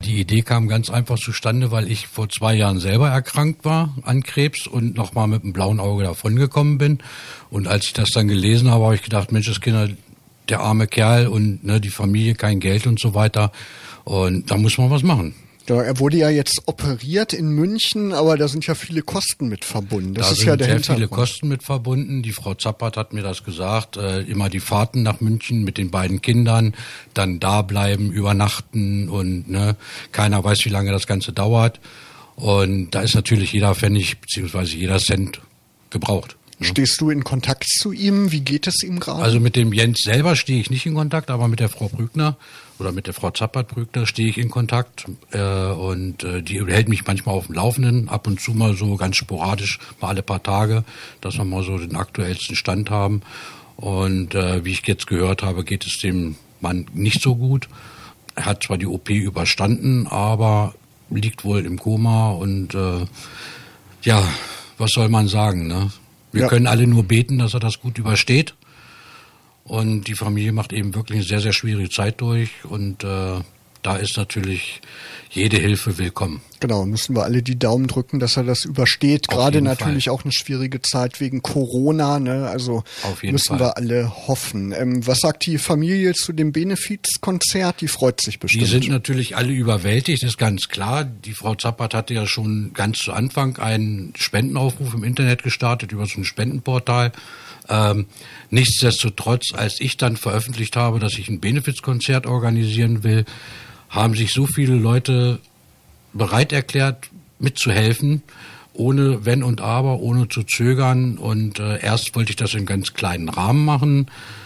die Idee kam ganz einfach zustande, weil ich vor 2 Jahren selber erkrankt war an Krebs und nochmal mit einem blauen Auge davongekommen bin. Und als ich das dann gelesen habe, habe ich gedacht, Mensch, das Kinder, der arme Kerl und die Familie, kein Geld und so weiter. Und da muss man was machen. Ja, er wurde ja jetzt operiert in München, aber da sind ja viele Kosten mit verbunden. Das ist ja der Hintergrund. Da sind sehr viele Kosten mit verbunden. Die Frau Zappert hat mir das gesagt. Immer die Fahrten nach München mit den beiden Kindern, dann da bleiben, übernachten und keiner weiß, wie lange das Ganze dauert. Und da ist natürlich jeder Pfennig bzw. jeder Cent gebraucht. Stehst du in Kontakt zu ihm? Wie geht es ihm gerade? Also mit dem Jens selber stehe ich nicht in Kontakt, aber mit der Frau Brückner oder mit der Frau Zappert-Brückner stehe ich in Kontakt. Und die hält mich manchmal auf dem Laufenden, ab und zu mal so ganz sporadisch, mal alle paar Tage, dass wir mal so den aktuellsten Stand haben. Und wie ich jetzt gehört habe, geht es dem Mann nicht so gut. Er hat zwar die OP überstanden, aber liegt wohl im Koma. Und was soll man sagen, ne? Wir können alle nur beten, dass er das gut übersteht. Und die Familie macht eben wirklich eine sehr, sehr schwierige Zeit durch. Und da ist natürlich jede Hilfe willkommen. Genau, müssen wir alle die Daumen drücken, dass er das übersteht. Gerade natürlich auch eine schwierige Zeit wegen Corona, ne? Also müssen wir alle hoffen. Was sagt die Familie zu dem Benefizkonzert? Die freut sich bestimmt. Die sind natürlich alle überwältigt, ist ganz klar. Die Frau Zappert hatte ja schon ganz zu Anfang einen Spendenaufruf im Internet gestartet über so ein Spendenportal. Nichtsdestotrotz, als ich dann veröffentlicht habe, dass ich ein Benefizkonzert organisieren will, haben sich so viele Leute bereit erklärt, mitzuhelfen, ohne Wenn und Aber, ohne zu zögern. Und erst wollte ich das in ganz kleinen Rahmen machen.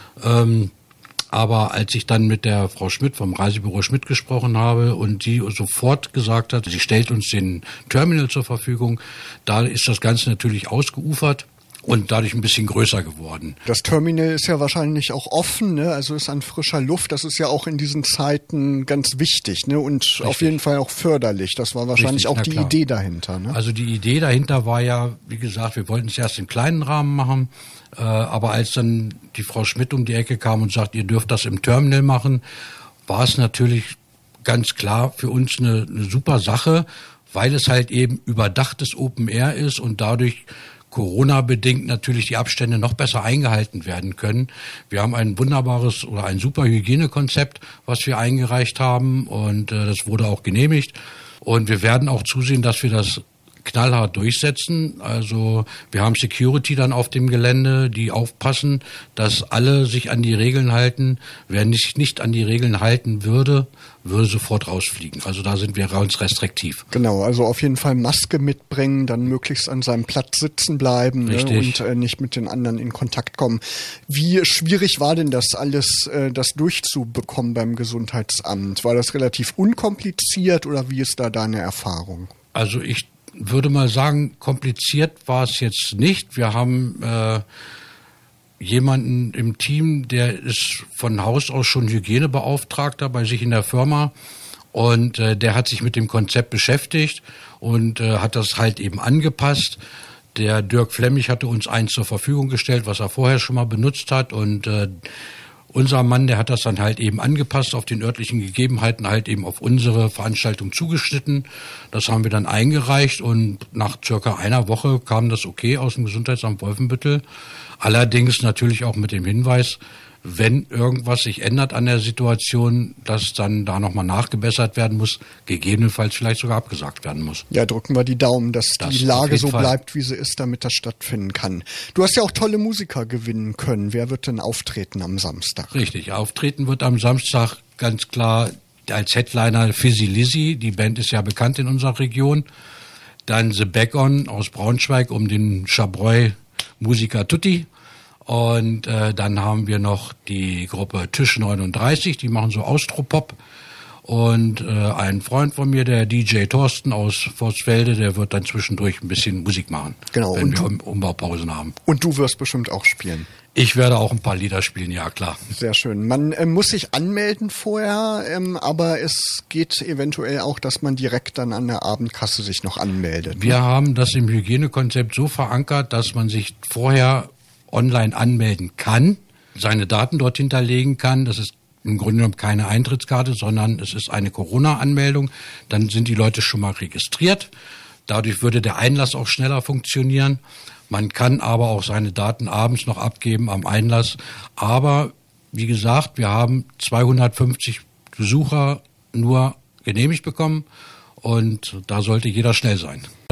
Aber als ich dann mit der Frau Schmidt vom Reisebüro Schmidt gesprochen habe und die sofort gesagt hat, sie stellt uns den Terminal zur Verfügung, da ist das Ganze natürlich ausgeufert und dadurch ein bisschen größer geworden. Das Terminal ist ja wahrscheinlich auch offen, ne? Also ist an frischer Luft. Das ist ja auch in diesen Zeiten ganz wichtig, ne? Und richtig. Auf jeden Fall auch förderlich. Das war wahrscheinlich auch die Idee dahinter, ne? Also die Idee dahinter war ja, wie gesagt, wir wollten es erst im kleinen Rahmen machen, aber als dann die Frau Schmidt um die Ecke kam und sagt, ihr dürft das im Terminal machen, war es natürlich ganz klar für uns eine super Sache, weil es halt eben überdachtes Open Air ist und dadurch Corona-bedingt natürlich die Abstände noch besser eingehalten werden können. Wir haben ein wunderbares oder ein super Hygienekonzept, was wir eingereicht haben und das wurde auch genehmigt. Und wir werden auch zusehen, dass wir das knallhart durchsetzen. Also wir haben Security dann auf dem Gelände, die aufpassen, dass alle sich an die Regeln halten. Wer nicht an die Regeln halten würde sofort rausfliegen. Also da sind wir ganz restriktiv. Genau, also auf jeden Fall Maske mitbringen, dann möglichst an seinem Platz sitzen bleiben, ne, und nicht mit den anderen in Kontakt kommen. Wie schwierig war denn das alles, das durchzubekommen beim Gesundheitsamt? War das relativ unkompliziert oder wie ist da deine Erfahrung? Also ich würde mal sagen, kompliziert war es jetzt nicht. Wir haben jemanden im Team, der ist von Haus aus schon Hygienebeauftragter bei sich in der Firma und der hat sich mit dem Konzept beschäftigt und hat das halt eben angepasst. Der Dirk Flemmig hatte uns eins zur Verfügung gestellt, was er vorher schon mal benutzt hat und unser Mann, der hat das dann halt eben angepasst auf den örtlichen Gegebenheiten, halt eben auf unsere Veranstaltung zugeschnitten. Das haben wir dann eingereicht und nach circa einer Woche kam das okay aus dem Gesundheitsamt Wolfenbüttel. Allerdings natürlich auch mit dem Hinweis, wenn irgendwas sich ändert an der Situation, dass dann da nochmal nachgebessert werden muss, gegebenenfalls vielleicht sogar abgesagt werden muss. Ja, drücken wir die Daumen, dass die Lage so bleibt, wie sie ist, damit das stattfinden kann. Du hast ja auch tolle Musiker gewinnen können. Wer wird denn auftreten am Samstag? Richtig, auftreten wird am Samstag ganz klar als Headliner Fizzy Lizzy. Die Band ist ja bekannt in unserer Region. Dann The Back-On aus Braunschweig um den Chabrol Musiker Tutti. Und dann haben wir noch die Gruppe Tisch 39, die machen so Austropop. Und ein Freund von mir, der DJ Thorsten aus Vorsfelde, der wird dann zwischendurch ein bisschen Musik machen, genau, wenn wir Umbaupausen haben. Und du wirst bestimmt auch spielen. Ich werde auch ein paar Lieder spielen, ja klar. Sehr schön. Man muss sich anmelden vorher, aber es geht eventuell auch, dass man direkt dann an der Abendkasse sich noch anmeldet. Wir haben das im Hygienekonzept so verankert, dass man sich vorher online anmelden kann, seine Daten dort hinterlegen kann. Das ist im Grunde genommen keine Eintrittskarte, sondern es ist eine Corona-Anmeldung. Dann sind die Leute schon mal registriert. Dadurch würde der Einlass auch schneller funktionieren. Man kann aber auch seine Daten abends noch abgeben am Einlass. Aber wie gesagt, wir haben 250 Besucher nur genehmigt bekommen und da sollte jeder schnell sein.